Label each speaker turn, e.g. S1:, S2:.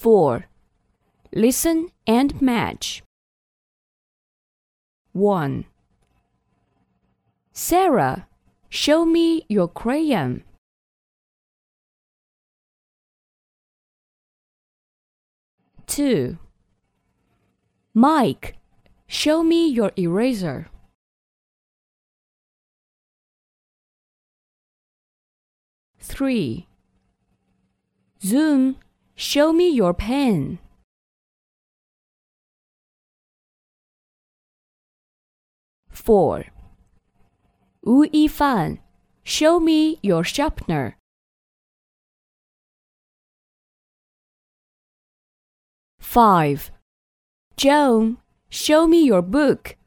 S1: 4. Listen and match. 1. Sarah, show me your crayon. 2. Mike, show me your eraser. 3. Zoom, show me your pen. 4. Wu Yifan, show me your sharpener. 5. Joan, show me your book.